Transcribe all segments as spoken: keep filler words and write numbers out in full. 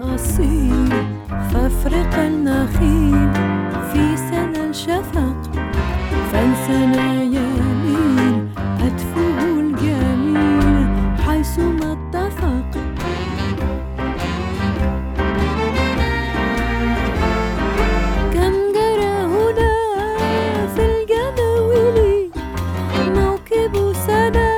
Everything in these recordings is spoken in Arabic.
الأصيل فافرق النخيل في سنى الشفق فانسنا يميل هتفه الجميل حيثما اتفق. كم جرى هنا في الجداول موكب سنا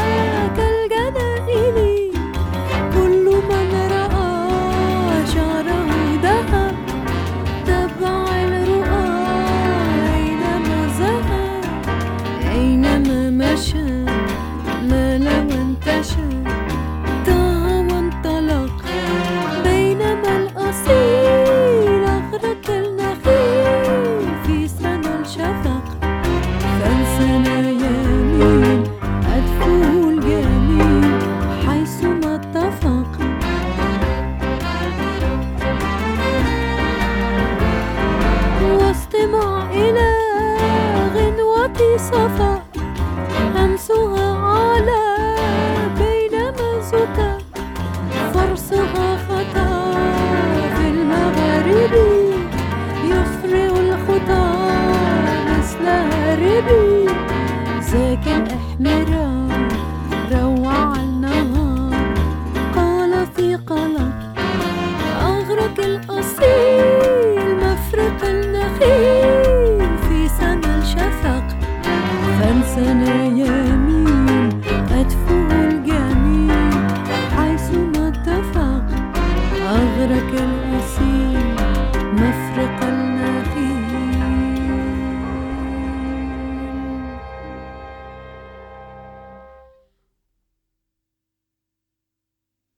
كالجنائل كل من رأى شعره ذهب تبع الرؤى أينما ذهب أينما مشى مال وانتشى تاه وانطلق بينما الأصيل أغرق النخيل في سنى الشفق فانسنا يميل أدفه الجميل حيثما اتفق. واستمع إلى غنوة صفا همسها على بينما زكى فرسها خطا في المغارب يسرع الخطى مثل هاربي ذاك الإحمرار